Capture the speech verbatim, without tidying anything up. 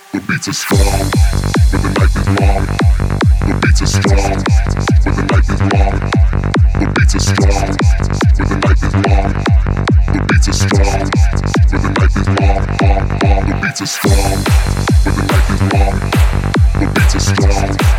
The beats are strong, but the knife is long. The beats are strong, but the knife is long. The beats are strong, but the knife is long. The beats are strong, but the knife is long, long, long. The beats are strong, but the knife is long. The beats are strong.